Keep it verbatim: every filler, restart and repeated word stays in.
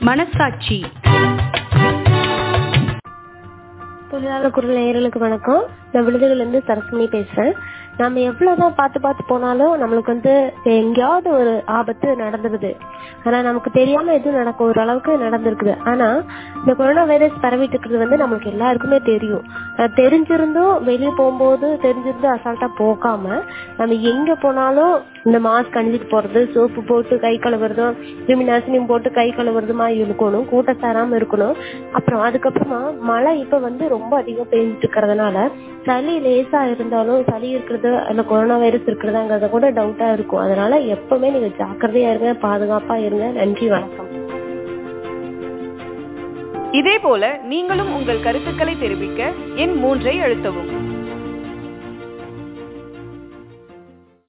மனசாட்சி. தொழிலாளர் குரல் நேயர்களுக்கு வணக்கம். நான் விழுதுகள் இருந்து சரஸ்வதி பேசுறேன். நம்ம எவ்வளவுதான் பார்த்து பார்த்து போனாலும் நம்மளுக்கு வந்து எங்கேயாவது ஒரு ஆபத்து நடந்துருது. ஆனா நமக்கு தெரியாம எதுவும் நடக்கும், ஓரளவுக்கு நடந்திருக்குது. ஆனா இந்த கொரோனா வைரஸ் பரவிட்டு இருக்கிறது வந்து நம்மளுக்கு எல்லாருக்குமே தெரியும். தெரிஞ்சிருந்தும் வெளியே போகும்போது தெரிஞ்சிருந்தும் அசால்ட்டா போகாம நம்ம எங்க போனாலும் இந்த மாஸ்க் அணிஞ்சிட்டு போறது, சோப்பு போட்டு கை கழுவுறதும், கிருமி நாசினி போட்டு கை கழுவுறதுமா இருக்கணும், கூட்டம் சாராம இருக்கணும். அப்புறம் அதுக்கப்புறமா மழை இப்ப வந்து ரொம்ப அதிகம் பெஞ்சிட்டு இருக்கிறதுனால சளி லேசா இருந்தாலும் சளி இருக்கிறது இல்ல கொரோனா வைரஸ் இருக்கிறதாங்கிறத கூட டவுட்டா இருக்கும். அதனால எப்பவுமே நீங்க ஜாக்கிரதையா இருங்க, பாதுகாப்பா இருங்க. நன்றி, வணக்கம். இதே போல நீங்களும் உங்கள் கருத்துக்களை தெரிவிக்க எண் மூன்றை அழுத்தவும்.